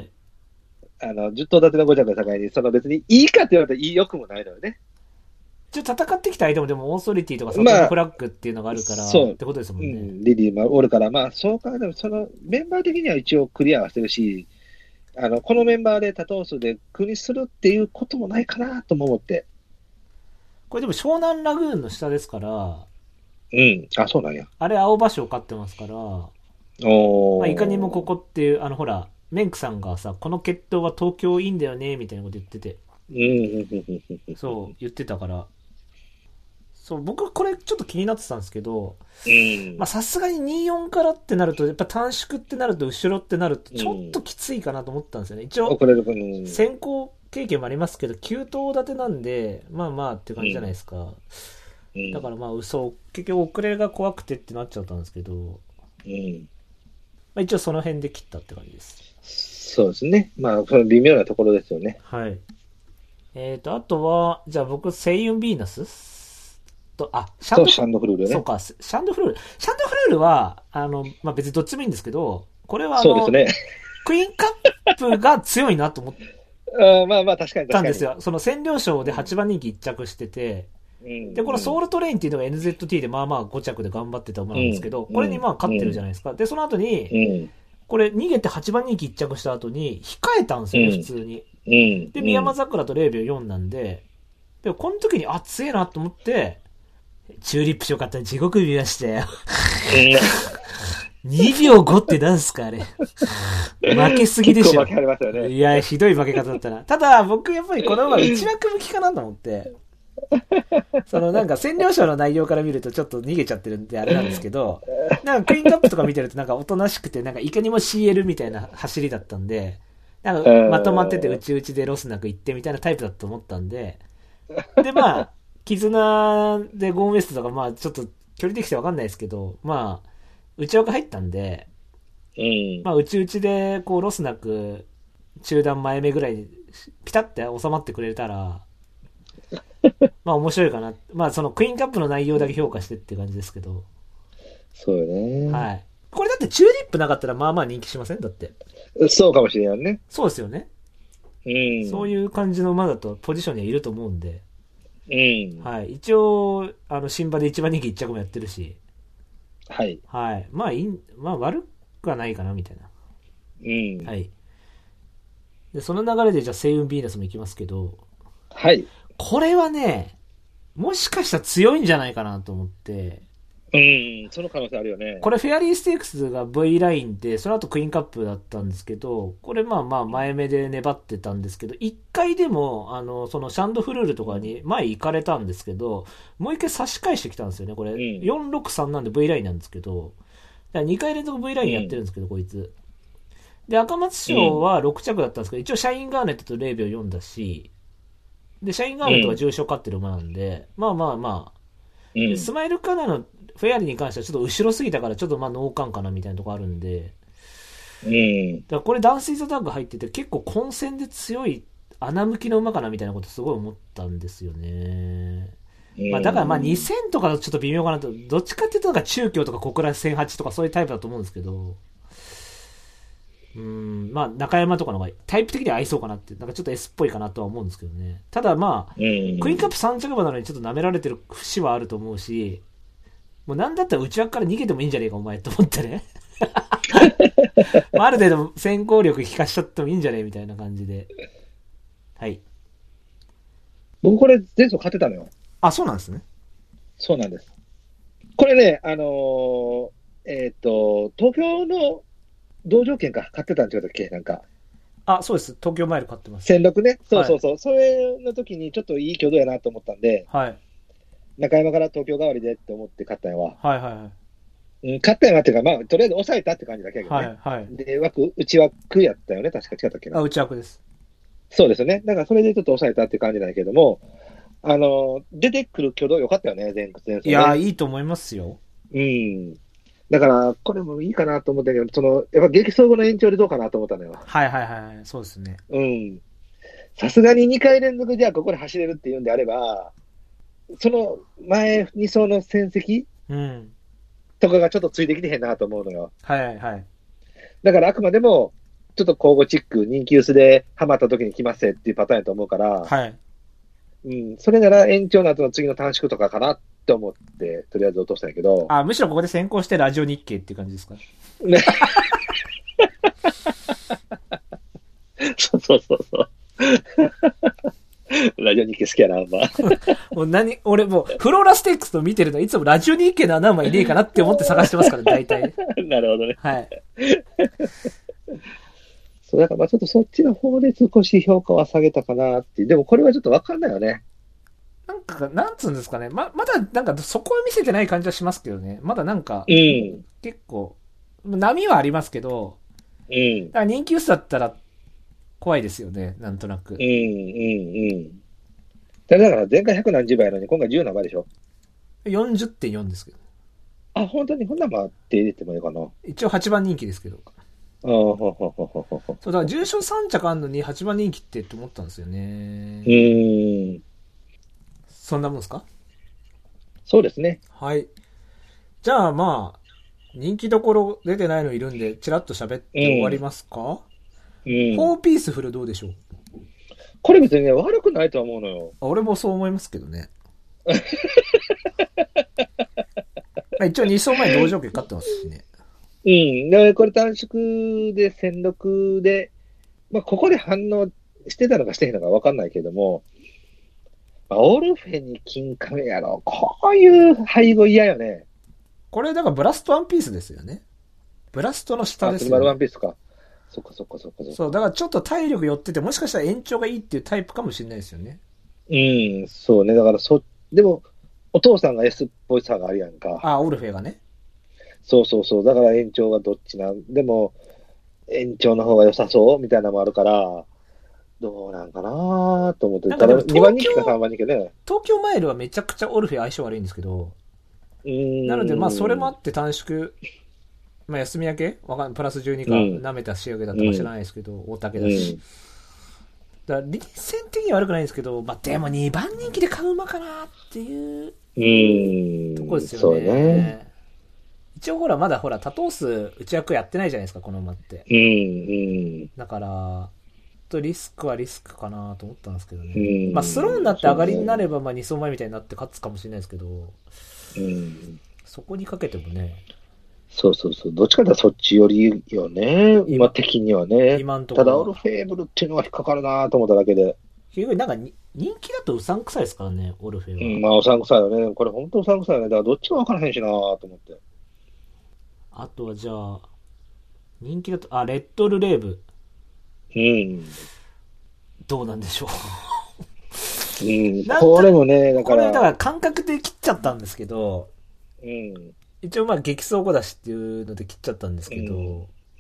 10頭立ての5着の境に、その別にいいかって言われたら良くもないのよね。 一応戦ってきた相手もでもオーソリティとかサトムフラッグっていうのがあるから、 そうってことですもんね。 リリーもおるから、まあそう考えても、そのメンバー的には一応クリアはしてるし、このメンバーで多頭数で国するっていうこともないかなとも思って。 これでも湘南ラグーンの下ですから、 あ、そうなんや。 あれ青葉賞勝ってますから、まあ、いかにもここっていう、ほら、メンクさんがさ、この決闘は東京いいんだよね、みたいなこと言ってて。そう、言ってたから。そう、僕これちょっと気になってたんですけど、まあさすがに24からってなると、やっぱ短縮ってなると、後ろってなると、ちょっときついかなと思ったんですよね。一応、先行経験もありますけど、9頭立てなんで、まあまあって感じじゃないですか。だからまあ嘘、結局遅れが怖くてってなっちゃったんですけど、まあ、一応その辺で切ったって感じです。 そうですね。まあ、その微妙なところですよね。 はい。あとは、じゃあ僕、セイユン・ビーナスと、 シャンドフルールね。 そうか、シャンドフルール。シャンドフルールは、まあ、別にどっちもいいんですけど、これはそうですね。 クイーンカップが強いなと思ってまあまあ、確かにたんですよ。その占領賞で8番人気1着してて、で、このソウルトレインっていうのが NZT でまあまあ5着で頑張ってた馬なんですけど、これにまあ勝ってるじゃないですか。で、その後に、これ逃げて8番人気1着した後に控えたんですよね、普通に。で、宮山桜と0秒4なんで、でもこの時に、強えなと思って、チューリップ賞買ったら地獄見ましたよ。2秒5ってなんすかあれ。負けすぎでしょ。いや、ひどい負け方だったな。ただ、僕やっぱりこの馬1枠向きかなと思って、なんか占領賞の内容から見るとちょっと逃げちゃってるんであれなんですけど、なんかクイーンカップとか見てるとなんかおとなしくて、なんかいかにも CL みたいな走りだったんで、なんかまとまってて内々でロスなく行ってみたいなタイプだと思ったんで、でまあ、絆でゴーンウェストとかまあちょっと距離できてわかんないですけど、まあ、内枠入ったんで、まあ内々でこうロスなく中段前目ぐらいにピタって収まってくれたら、まあ面白いかな。まあそのクイーンカップの内容だけ評価してっていう感じですけど。 そうよね。 はい。これだってチューリップなかったらまあまあ人気しませんだって。 そうかもしれないね。 そうですよね。そういう感じの馬だとポジションにはいると思うんで。はい。一応、新馬で一番人気1着もやってるし。 はい。 はい。まあ悪くはないかなみたいな。はい。 で、その流れでじゃあ星雲ヴィーナスも行きますけど、 はい。 これはね、もしかしたら強いんじゃないかなと思って、 その可能性あるよね。 これフェアリーステークスが V ラインで、その後クイーンカップだったんですけど、これまあまあ前目で粘ってたんですけど、一回でも、そのシャンドフルールとかに前行かれたんですけど、もう一回差し返してきたんですよね。これ、463なんで V ラインなんですけど、2回連続 V ラインやってるんですけど、こいつ。で、赤松賞は6着だったんですけど、一応シャインガーネットと0秒4だし、で、シャインガーネットが重賞勝ってる馬なんで、まあまあまあ、でスマイルカナのフェアリーに関してはちょっと後ろすぎたからちょっとまあノーカンかなみたいなとこあるんで、だからこれダンスイズタッグ入ってて結構混戦で強い穴向きの馬かなみたいなことすごい思ったんですよね。まあだからまあ2000とかだとちょっと微妙かなと、どっちかっていうとなんか中京とか小倉1008とかそういうタイプだと思うんですけど、まあ中山とかの方がタイプ的には合いそうかなって、なんかちょっと S っぽいかなとは思うんですけどね。ただまあ、クイーンカップ3着馬なのにちょっと舐められてる節はあると思うし、もうなんだったら内枠から逃げてもいいんじゃねえかお前と思ってね。まあ、ある程度先行力引かしちゃってもいいんじゃねえみたいな感じで。はい。 僕これ前走勝てたのよ。 あ、そうなんですね。 そうなんです。これね、東京の道場券か買ってたん違ったっけなんか。 あ、そうです。東京マイル買ってます。 戦六ね。そうそうそう。はい、それの時にちょっといい挙動やなと思ったんで、 はい。 中山から東京代わりでって思って買ったんやわ。 はいはいはい。 買ったんやなっていうか、まあ、とりあえず抑えたって感じだけやけどね。 はいはい。 で、内枠やったよね。確か違ったっけな。 あ、内枠です。 そうですよね。だからそれでちょっと抑えたって感じなんやけども、出てくる挙動良かったよね、前走ね。 いやー、いいと思いますよ。 だから、これもいいかなと思ったけど、やっぱ激走後の延長でどうかなと思ったのよ。 はいはいはい。そうですね。 さすがに2回連続じゃあここで走れるっていうんであれば、その前2走の戦績とかがちょっとついてきてへんなと思うのよ。 はいはい。 だからあくまでも、ちょっと交互チック、人気薄でハマった時に来ますっていうパターンやと思うから、 はい。 それなら延長の後の次の短縮とかかなって思って、とりあえず落としたんやけど。 あ、むしろここで先行してラジオ日経っていう感じですかね。そうそうそうそう。ラジオ日経好きやな、 もう俺もう、フローラステークスと見てるのいつもラジオ日経の穴馬いねえかなって思って探してますから、大体。 なるほどね。 はい。 そう、だからまあちょっとそっちの方で少し評価は下げたかなっていう。でもこれはちょっとわかんないよね。 なんつうんですかね。まだなんかそこは見せてない感じはしますけどね。まだなんか、結構、波はありますけど、だから人気薄だったら怖いですよね、なんとなく。 だから前回100何十倍なのに今回10何倍でしょ？ 40.4 ですけど。 あ、本当にほんならって入れてもいいかな。 一応8番人気ですけど。そうだから重賞3着あんのに8番人気って思ったんですよね。そんなもんですか？ そうですね。 はい。じゃあまあ、人気どころ出てないのいるんで、チラッと喋って終わりますか？フォーピースフルどうでしょう？ これ別にね、悪くないとは思うのよ。 俺もそう思いますけどね。一応2走前に同条件勝ってますしね。 で、これ短縮で1006で、まあ、ここで反応してたのかしてへんのか分かんないけども、まあ、オルフェに金亀やろ。こういう配合嫌よね。 これだからブラストワンピースですよね。ブラストの下ですよね。 ブラストワンピースか。そっか。 そう、だからちょっと体力寄ってて、もしかしたら延長がいいっていうタイプかもしれないですよね。 そうね。だからでも、お父さんが S っぽいさがあるやんか。 あ、オルフェがね。 そう。だから延長がどっちでも、延長の方が良さそうみたいなのもあるから、どうなんかなと思って。ただ2番人気か3番人気ね。 東京マイルはめちゃくちゃオルフェ相性悪いんですけど、なのでまあそれもあって短縮、まあ休み明けプラス12か舐めた仕上げだったか知らないですけど、大竹だし。だから臨戦的には悪くないんですけど、まあでも2番人気で買う馬かなっていうとこですよね。そうね。一応ほらまだほら多頭数内枠やってないじゃないですか、この馬って。だからリスクはリスクかなと思ったんですけどね。まあスローになって上がりになればまあ2走前みたいになって勝つかもしれないですけど、そこにかけてもね。 そうそうそう。どっちかというとそっち寄りよね。今的にはね。 今んところ。 ただ、オルフェーブルっていうのは引っかかるなと思っただけで。 結局なんか人気だとうさんくさいですからね、オルフェは。 うん、まあ、おさんくさいよね。これ本当おさんくさいよね。だからどっちもわからへんしなと思って。 あとはじゃあ、人気だと、レッドルレーブ。 うん。 どうなんでしょうん。 なんかこれもね、 う。 だから。 これだから感覚で切っちゃったんですけど、 うん。 一応まあ激走後だしっていうので切っちゃったんですけど、 うん。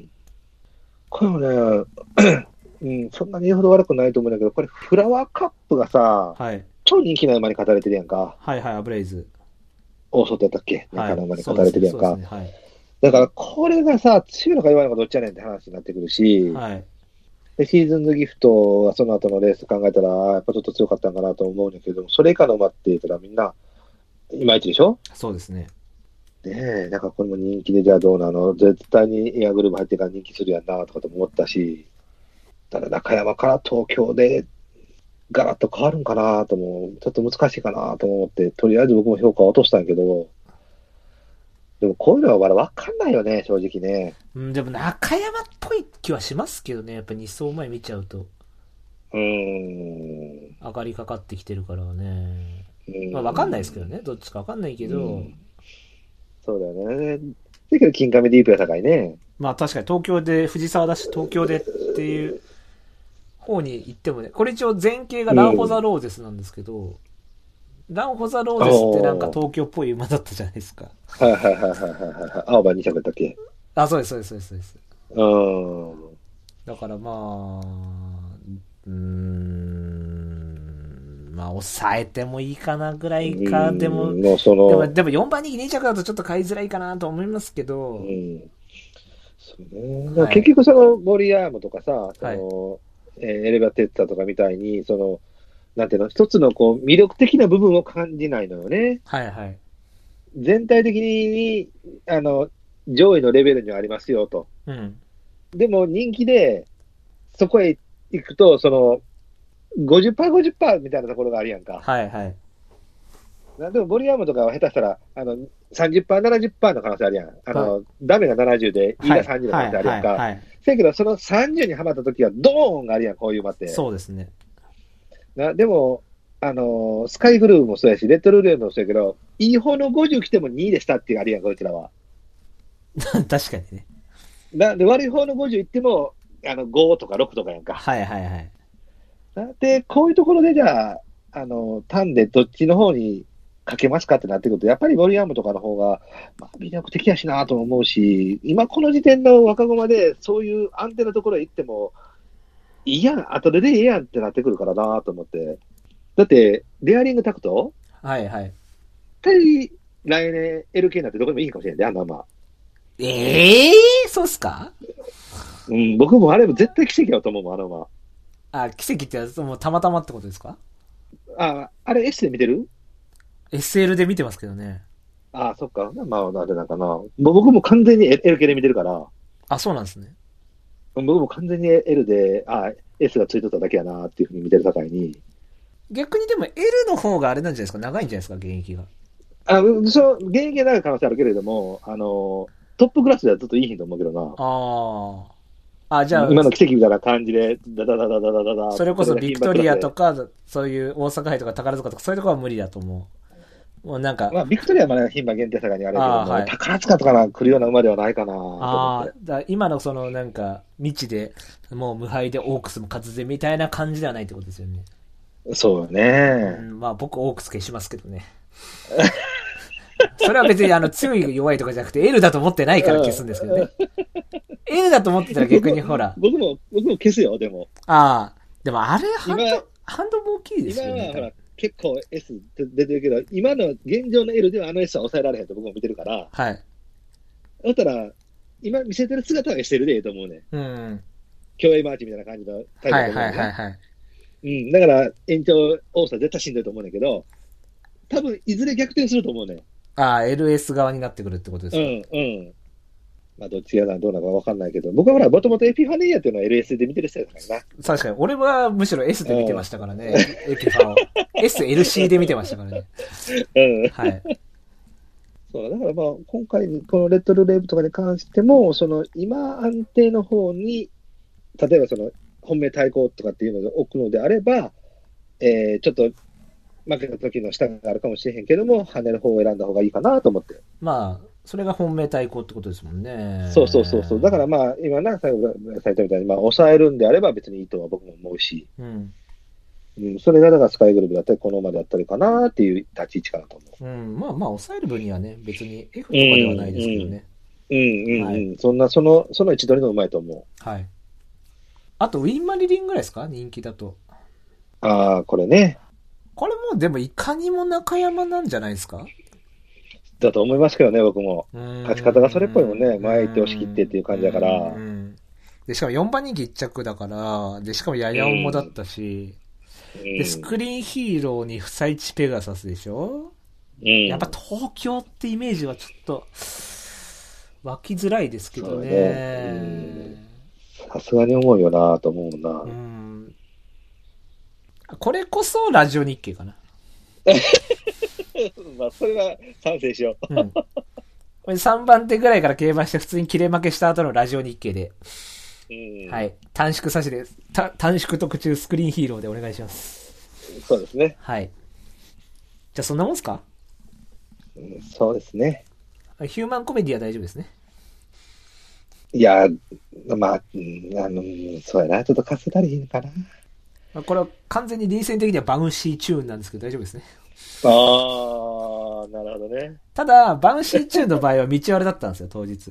これもね、うん、そんなに言うほど悪くないと思うんだけど、これフラワーカップがさ、 はい。 超人気な馬に語られてるやんか。 はいはい、アブレイズ。 大外やったっけはい。 中の馬にそうですね、 語られてるやんか。 そうですね、はい。 だからこれがさ、強いのか弱いのかどっちやねんって話になってくるし、 はい。 で、シーズンズギフトはその後のレース考えたら、やっぱちょっと強かったんかなと思うんだけど、それ以下の馬って言ったらみんな、いまいちでしょそうですね。 ねえ、なんかこれも人気でじゃあどうなの絶対にエアグループ入ってから人気するやんなとかと思ったし、ただ中山から東京でガラッと変わるんかなとも、ちょっと難しいかなと思って、とりあえず僕も評価を落としたんやけど、でもこういうのはまだわかんないよね、正直ね。 うん、でも中山っぽい気はしますけどね、やっぱ2走前見ちゃうと。 うーん。 上がりかかってきてるからね。 うーんまあわかんないですけどね、どっちかわかんないけど、 うん、そうだよね。だけど、金亀ディープが高いね。 まあ確かに東京で、藤沢だし東京でっていう方に行ってもね、これ一応前景がランホザローゼスなんですけど、ランホザローゼスってなんか東京っぽい馬だったじゃないですか。 はいはいはいはいはい。青葉2着だったっけあ、そうです、そうです、そうです、そうです。 うん。 だからまあ、まあ抑えてもいいかなぐらいか、でも、 もうその、 でも4番人気2着だとちょっと買いづらいかなと思いますけうど、 ん。そうね。だからはい。 結局その、モリアームとかさ、そはい。 の、エレバテッツァとかみたいに、その、なんていうの、一つのこう、魅力的な部分を感じないのよね。 はいはい。 全体的に、あの、上位のレベルにはありますよと。 うん。 でも人気で、そこへ行くと、その、50%、50%みたいなところがあるやんか。 はいはい。 でも、ボリアームとかは下手したら、30%、70%の可能性あるやん。ダメが70で、いいがはい。 30の可能はいはい性あるやんか。 はい。 せやけど、その30にはまった時は、ドーンがあるやん、こういう馬って。 そうですね。 でも、スカイグルーもそうやし、レッドルーレンもそうやけど、いい方の50来ても2位でしたっていうあるやん、こいつらは。 確かにね。 で、悪い方の50行っても、5とか6とかやんか。 はいはいはい。 で、こういうところでじゃあ、単でどっちの方にかけますかってなってくると、やっぱりウォリアームとかの方が、まあ、魅力的やしなと思うし、今この時点の若駒で、そういう安定なところへ行っても、いいやん、後でええやんってなってくるからなと思って。だって、デアリングタクトはいはい。 絶対来年 LK になってどこでもいいかもしれんで、あのまま。 ええー、そうっすか？ うん、僕もあれも絶対奇跡だと思うもん、あのまあ、奇跡ってもうたまたまってことですか？ ま。あれ S で見てる SL で見てますけどね。 そっか。まあ、なんでなんかな。僕も完全に LK で見てるから、 あ、そうなんですね。 僕も完全に L で、S がついとっただけやなっていうふうに見てる境に。 逆にでも L の方があれなんじゃないですか？長いんじゃないですか、現役が。 現役が長い可能性あるけれども、トップクラスではずっといい日と思うけどな。 ああ。あ、じゃあ、 今の奇跡みたいな感じで、ダダダダダダダダそれこそビクトリアとか。 か、そういう大阪杯とか宝塚とか、そういうところは無理だと思う。もうなんか、 まあ、ビクトリアはまだ牝馬限定差がにあれやけども、 はい。 宝塚とかな来るような馬ではないかなと思って。 今のそのなんか、未知で、もう無敗でオークスも勝つぜみたいな感じではないってことですよね。 そうね。 まあ僕オークス消しますけどね。それは別に強い弱いとかじゃなくて L だと思ってないから消すんですけどね。L だと思ってたら逆にほら。 僕も消すよ、でも。 でもあれハンドも大きいですよね。 今はほら、結構 S 出てるけど、今の現状の L ではS は抑えられへんと僕も見てるから。 はい。 だったら、今見せてる姿はしてるでと思うね。 うん。 競泳マーチみたいな感じのタイプだと思うね。 はいはいはいはい。 うん。だから、延長多さ絶対しんどいと思うんだけど、多分、いずれ逆転すると思うね。 LS 側になってくるってことですか？ うん。まあ、どっちがどうなのかわかんないけど、僕はほら、もともとエピファネイアっていうのは LS で見てる人だからな。 確かに。俺はむしろ S で見てましたからね。エピファを。SLC で見てましたからね。 うん。 はい。 そうだからまあ、今回、このレッドルレーブとかに関しても、今安定の方に、例えば本命対抗とかっていうのを置くのであれば、ちょっと負けた時の下があるかもしれへんけども、跳ねる方を選んだ方がいいかなと思って。 まあ、それが本命対抗ってことですもんね。 そうそうそうそう。だからまあ、今な、最後されたみたいに、まあ、抑えるんであれば別にいいとは僕も思うし、 うん。 それがだからスカイグループだったり、この馬だったりかなっていう立ち位置かなと思う。 うん。まあまあ、抑える分にはね、別に F とかではないですけどね。 はい。その位置取りのうまいと思う。 はい。あと、ウィンマリリンぐらいですか人気だと。 ああ、これね。 これもでもいかにも中山なんじゃないですかだと思いますけどね、僕も。勝ち方がそれっぽいもんね。前行って押し切ってっていう感じだから。 で、しかも4番人気1着だから、で、しかもやや重だったし、で、スクリーンヒーローに不採地ペガサスでしょやっぱ東京ってイメージはちょっと、湧きづらいですけどね。 さすがに重いよなと思うな。 これこそラジオ日経かな。 まあ、それは賛成しよう。 これ3番手ぐらいから競馬して普通に切れ負けした後のラジオ日経で。はい。短縮差しです。短縮特注スクリーンヒーローでお願いします。 そうですね。 はい。じゃあそんなもんすか？ そうですね。 ヒューマンコメディは大丈夫ですね。 いや、まあ、そうやな。ちょっとかせたりいいのかな。 これは完全に臨戦的にはバウンシーチューンなんですけど大丈夫ですね。 ああ、なるほどね。 ただ、バウンシーチューンの場合は道割れだったんですよ、当日。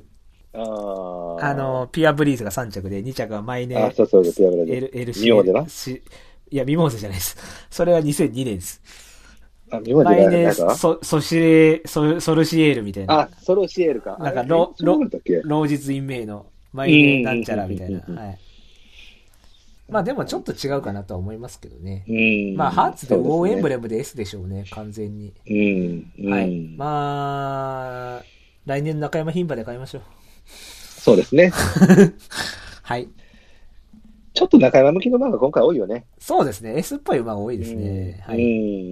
ピアブリーズが3着で、2着はマイネー。 そう、ピアブリーズ。 LC。 ミモーゼな。 いや、ミモーゼじゃないです。それは2002年です。 ミモーゼじゃないですか？ ソルシエールみたいな。 ソルシエールか。 なんか、老日陰名のマイネーなんちゃらみたいな。はい。まあでもちょっと違うかなとは思いますけどね。まあハーツでウォーエンブレムで S でしょうね、完全に。はい。まあ、来年中山牝馬で買いましょう。そうですね。はい。 ちょっと中山向きの馬が今回多いよね。 そうですね。S っぽい馬が多いですね。はい。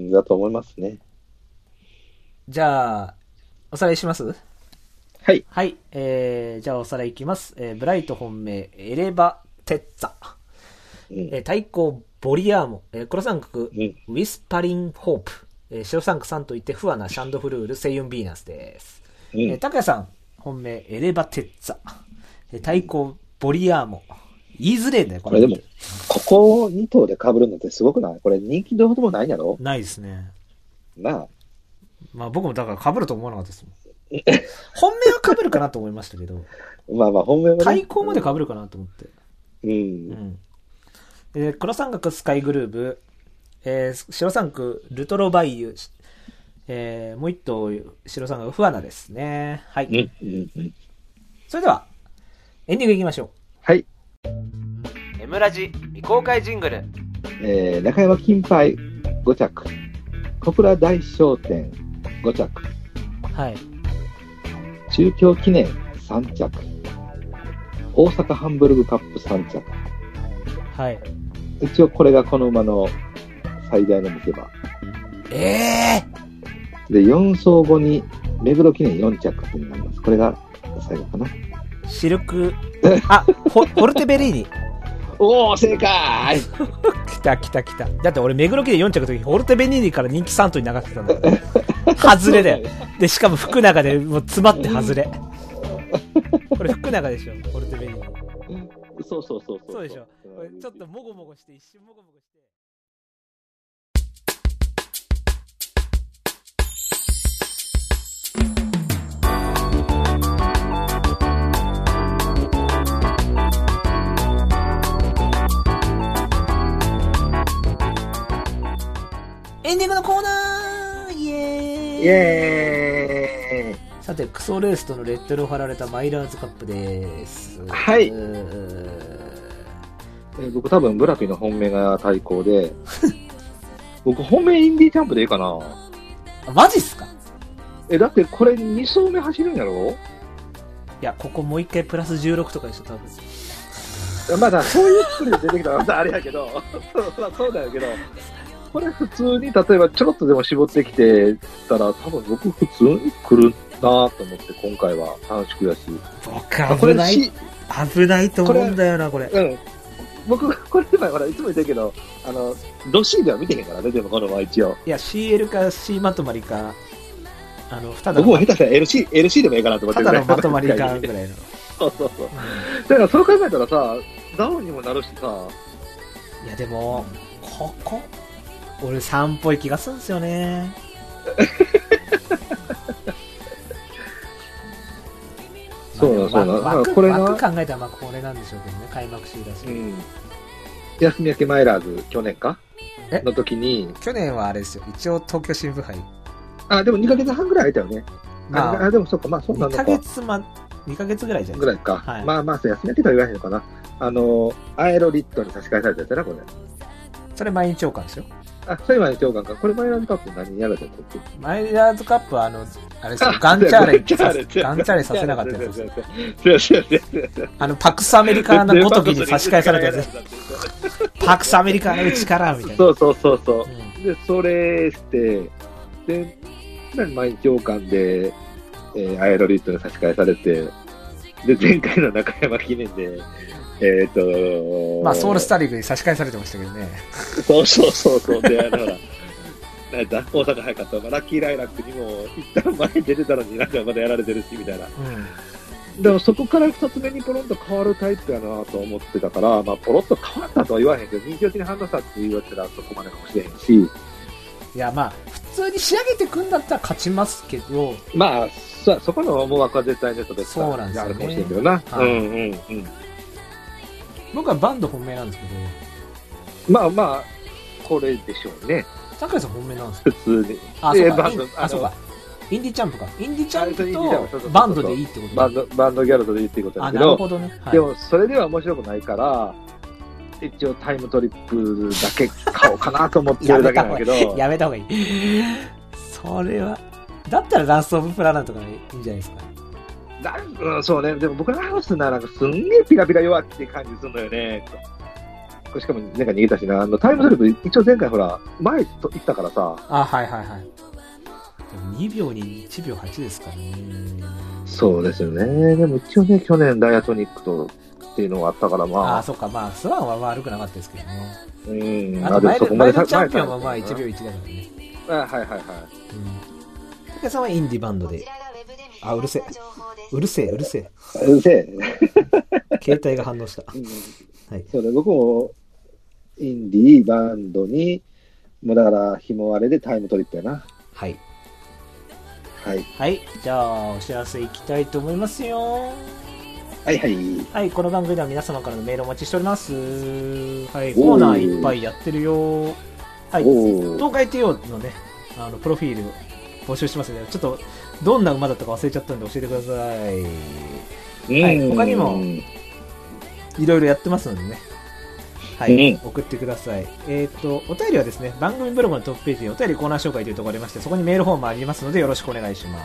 だと思いますね。 じゃあ、おさらいします？ はい。 はい。じゃあおさらいいきます。ブライト本命、エレバテッツァ。対抗ボリアーモ、黒三角、ウィスパリンホープ、白三角3といってフアナ、シャンドフルール、セイユンビーナスです。高谷さん本命エレバテッツァ、対抗ボリアーモ。言いづれえんだよこれ。でもここ2頭で被るのってすごくない？これ人気どうほどもないんやろ？ ないですね。 なあ。 まあ僕もだから被ると思わなかったですもん。本命は被るかなと思いましたけど。 まあ本命はね。 対抗まで被るかなと思って。黒三角スカイグルーブ、白三角ルトロバイユ、もう一頭白三角フアナですね。はい。それではエンディングいきましょう。 はい。 エムラジ未公開ジングル。 中山金杯5着、小倉大商店5着、 はい。 中京記念3着、大阪ハンブルグカップ3着。 はい。 一応これがこの馬の最大の見せ場。 で、 4走後に目黒記念4着となります。これが最後かな。 シルク、ホルテベリーニ。 おー、正解来た。だって俺目黒記念4着の時、ホルテベリーニから人気3頭に流してたんだよ。外れだよ。で、しかも福永でもう詰まって外れ。これ福永でしょ、ホルテベリーニ。 そう。 そうでしょ。ちょっともごもごして、一瞬もごもごして。エンディングのコーナーイエーイさて、クソレースとのレッテルを貼られたマイラーズカップです。 はい。僕多分ブラピの本命が対抗で僕本命インディーチャンプでいいかな。 マジっすか？ だってこれ2走目走るんやろ？ いや、ここもう一回プラス16とかでしょ、多分。 まだそういう作りで出てきたらあれやけどそうだよけど、これ普通に例えばちょろっとでも絞ってきてたら多分僕普通に来ると思って、今回は楽しくやし。 僕危ない。危ないと思うんだよな、これ。 うん。僕、これ今、ほら、いつも言ってるけど、ド C では見てへんからね、でもこのまま一応。 いや、CL か C まとまりか、 僕も下手したら LC でもいいかなと思ってるただのまとまりか、ぐらいの。 そうそうそう。だからそう考えたらさ、ダウンにもなるしさ。 いや、でも、ここ、俺3っぽい気がするんですよね。 そうな、そうな。 枠考えたらまあこれなんでしょうけどね、開幕週だし。 休み明けマイラーズ、去年かの時に。 去年はあれですよ、一応東京新聞杯。 でも2ヶ月半ぐらい空いたよね。でもそうか、まあそうなのか。 2ヶ月ぐらいじゃないぐらいか。はい、まあ、休み明けとは言わへんのかな。アエロリットに差し替えされたやつな、これ。 それ毎日王冠ですよ。 それ毎日王冠か。これマイラーズカップ何やられたっけ？ マイラーズカップはあれですよ、ガンチャーレさせなかったやつですよ。パクスアメリカのごときに差し替えされたやつ。パクスアメリカのうちからみたいな。 そう。で、それして、で、毎日王冠で、アエロリットに差し替えされて、で、前回の中山記念で、 まあ、ソウルスターリーグに差し替えされてましたけどね。 そう。で、ほら、大阪早かった。ラッキーライラックにも、一旦前に出てたのになんかまだやられてるし、みたいな。でもそこから二つ目にポロンと変わるタイプやなと思ってたから、まあ、ポロッと変わったとは言わへんけど、人気落ちに反応したって言われたらそこまでかもしれへんし。 いや、まあ、普通に仕上げてくんだったら勝ちますけど。 まあ、そこの思惑は絶対ネットでそうなんですよね。 あるかもしれんけどな。 僕はバンド本命なんですけど。 まあ、これでしょうね。 桜井さん本命なんですか？ 普通に。 そうか。インディチャンプか。インディチャンプとバンドでいいってことバンドギャルドでいいってことだけど。 なるほどね。 でも、それでは面白くないから、一応タイムトリップだけ買おうかなと思ってるだけなんだけど。 やめた方がいい。それは。だったらランスオブプラナとかいいんじゃないですか。 そうね。でも僕ランスならすんげえピカピカ弱って感じするのよね。しかも前回逃げたしな。タイムトリップ、一応前回ほら、前と行ったからさ。 はい。でも2秒に1秒8ですからね。 そうですよね。でも一応ね、去年ダイアトニックとっていうのがあったからまあ。 そっか、まあ、スワンは悪くなかったですけどね。 あと前のチャンピオンはまあ1秒1だからね。 はい。 竹さんはインディバンドで。うるせえ。携帯が反応した。はい。 そうね、僕もインディバンドに、もうだから紐あれでタイムトリップやな。 はい。 じゃあ、お知らせいきたいと思いますよ。 はい。 この番組では皆様からのメールお待ちしております。はい、コーナーいっぱいやってるよ。はい、東海帝王のね、プロフィール募集してますので、ちょっと、どんな馬だったか忘れちゃったんで教えてください。はい、他にも、いろいろやってますのでね。はい、送ってください。お便りはですね、番組ブログのトップページにお便りコーナー紹介というところがありまして、そこにメールフォームありますのでよろしくお願いします。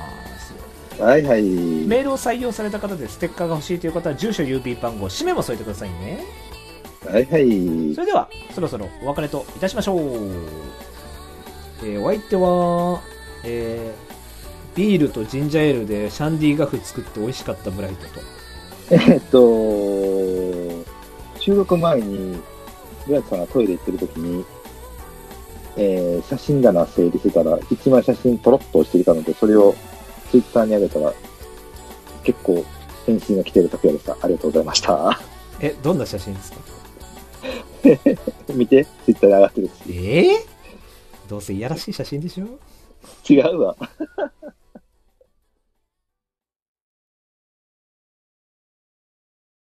はい。 メールを採用された方でステッカーが欲しいという方は住所、郵便番号、氏名も添えてくださいね。 はい。 それでは、そろそろお別れといたしましょう。お相手は、ビールとジンジャーエールでシャンディガフ作って美味しかったブライトと。収録前に、ブライトさんがトイレ行ってるときに、写真棚整理してたら、一枚写真ポロッと押してきたので、それをツイッターに上げたら、結構返信が来てる時でした。ありがとうございました。 どんな写真ですか？ 見て、ツイッターに上がってるし。 どうせいやらしい写真でしょ？ 違うわ。